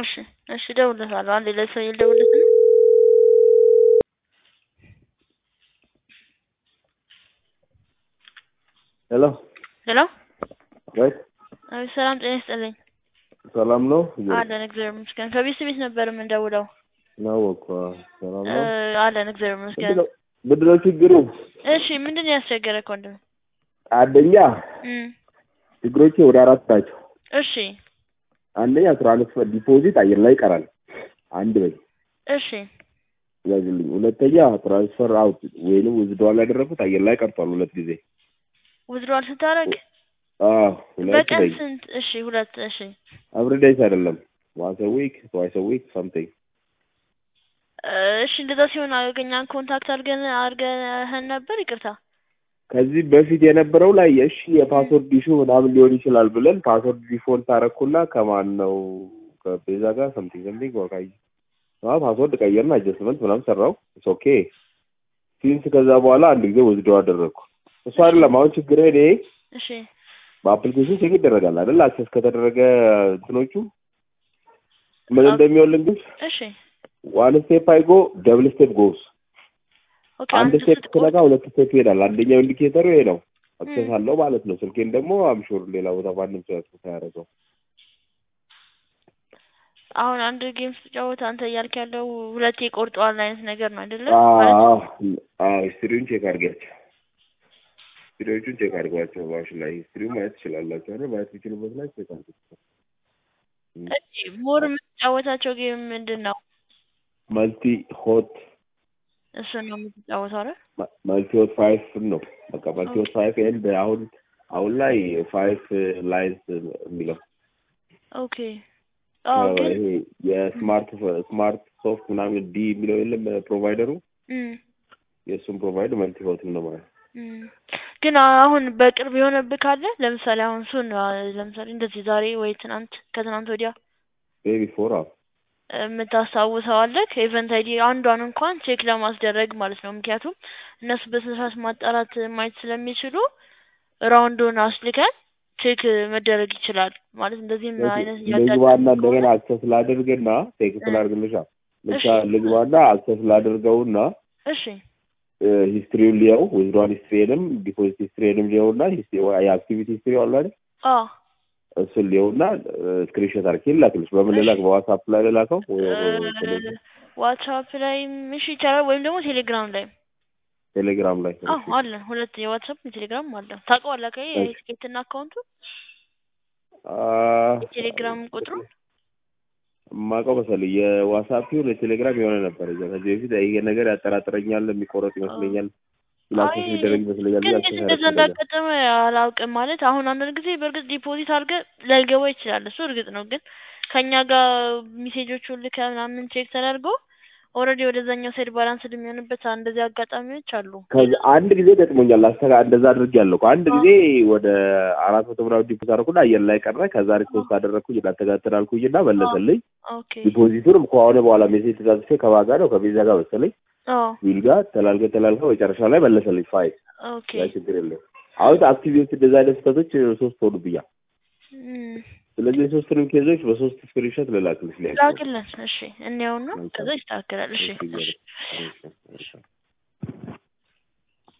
እሺ ደውልለታለሁ አንዴ ለሰው ይደውልለት ነው ሄሎ ወይ ሰላም ጤና ይስጥልኝ ሰላም ነው አለን እግዚአብሔር ይመስገን ከቤት ነበር የምንደውለው ነው እኮ ሰላም ነው አለን እግዚአብሔር ይመስገን ምንድነው ችግሩ እሺ ምንድነው ያስቸገረክ ወንድም አንደኛ ችግሮቼ ወደ አራት ናቸው እሺ አንደኛ ትራንስፈር ዲፖዚት አየር ላይ ይቀራል አንድ በይ እሺ ያዝልኝ ሁለተኛ ትራንስፈር አውት ወይንም ውዝድዋል ያደረኩት አየር ላይ ቀርቷል ሁለት ጊዜ ውዝድዋል ስታረግ ሁለት በቀን ስንት እሺ ሁለት እሺ አብረዳይስ አይደለም once a week twice a week something እሺ እንደዛ ሲሆን አገኛን ኮንታክት አድርገን ነበር ይቅርታ ከዚህ በፊት የነበረው ላይ እሺ የፓስወርድ ኢሹ ምናምን ሊሆን ይችላል ብለን ፓስወርድ ዲፎልት አረኩና ከማን ነው ከቤዛ ጋር something ወካይ ፓስወርድ ቀየርና አጀስትመንት ምናምን ሰራው ኢትስ ኦኬ ሲንስ ከዛ በኋላ አንድ ጊዜ ወዝዶ አደረኩ እሱ አይደለም አሁን ችግር እኔ እሺ በአፕሊኬሽን ቼክ ይደረጋል አይደል አክሰስ ከተደረገ እንትኖቹ ምን እንደሚሆን ልንገርሽ እሺ one step I go double step goes ኦኬ አንድ ስቴፕ ከነጋ ሁለት ስቴፕ ይሄዳል አንደኛው ኢንዲኬተሩ ይሄ ነው አክሰስ አለው ማለት ነው ስልኬን ደግሞ አምሹር ሌላ ቦታ ባንንም ሰው ያደርገው አሁን አንድ ጌም ስትጫወት አንተ ያልክ ያለው ሁለቴ ቆርጧል አይነት ነገር ነው አይደለ ስትሪውን ቼክ አድርጋችሁ ስትሪውን ቼክ አድርጋችሁ ባሽ ላይ ስትሪው ማየት ይችላልላችሁ አይደል ማየት ይችላልበት ላይ ቼክ አድርጋችሁ እሺ ሞር የምትጫወታቸው ጌም ምንድነው መልቲ ሆት እሱ ነው የምትጫወተው አይደል መልቲ ሆት 5 ነው በቃ መልቲ ሆት 5 ኤንድ አሁን ላይ 5 ላይንስ የሚለው ኦኬ ግን የስማርት ሶፍት ምናምን ዲ የሚለው የለም ፕሮቫይደሩ የሱም ፕሮቫይደር መልቲ ሆት ነው ማለት ግን አሁን በቅርብ የሆነብህ ካለ ለምሳሌ አሁን ሱን ለምሳሌ እንደዚህ ዛሬ ወይ ከትናንት ወዲያ ቤቢ ፎር የምታስታውሰው አለ ከኢቨንት አይዲ አንዷን እንኳን ቼክ ለማስደረግ ማለት ነው ምክንያቱም እነሱ በስንት ማጣራት ማየት ስለሚችሉ ራውንዱን አስልከን ቼክ መደረግ ይችላል ማለት እንደዚህም አይነት ልግባና እንደገና አክሰስ ላድርግና ቴክስት ላድርግልሻ ልግባና አክሰስ ላድርገውና እሺ ሂስትሪውን ሊያው ዊዝድሮዋል ሂስትሪንም ዲፖዚት ሂስትሪንም ሊያውና የአክቲቪቲ ሂስትሪ አለ አይደል እሱን ሊያውና ስክሪንሾት አድርጌ ላክልሽ በምን ልላክ በዋትስአፕ ላይ ልላከው ዋትስአፕ ላይ እሺ ይቻላል ወይም ደግሞ ቴሌግራም ላይ አለ ሁለት የዋትስአፕ የቴሌግራም አለ ታውቀዋለህ የቲኬትና አካውንቱ ቴሌግራም ቁጥሩ ማቀው መሰለኝ የዋትስአፕ ይሁን የቴሌግራም የሆነ ነበር ከዚህ በፊት ይሄ ነገር ያጠራጥረኛል የሚቆረጥ ይመስለኛል ላክሽ ይደረግ ይመስለኛል ግን እንደዛ እንዳቀጠመ አላውቅም ማለት አሁን አንድ ጊዜ በርግጥ ዲፖዚት አድርገ ላይገባ ይችላል እሱ እርግጥ ነው ግን ከኛ ጋር ሜሴጆቹን ልከ ምናምን ቼክ ተደርጎ ኦሬዲ ወደዛኛው ሳይድ ባላንስ የሚሆንበት እንደዚህ አጋጣሚዎች አሉ አንድ ጊዜ ገጥሞኛል እንደዛ አድርጌያለሁ አንድ ጊዜ ወደ 400 ብር ዲፖዚት አደረኩና አየር ላይ ቀረ ከዛ ሪፖስት አደረኩኝ እንዳተጋተራልኩኝና መለሰልኝ ዲፖዚቱንም ከሆነ በኋላ ሜሴጅ ተዛዝቼ ከባጋ ነው ከቤዛ ጋር መሰለኝ ዊልጋ ተላልከ መጨረሻ ላይ መለሰልኝ ፋይል ኦኬ ችግር የለም አሁን አክቲቪቲ እንደዛ አይነት ስህተቶች 3 ሆኑብኛል ስለዚህ 3 ኬዞች በ3 ስክሪንሾት ልላክልሽ ላክልን እሺ እንየውና ከዛ ይስተካከላል እሺ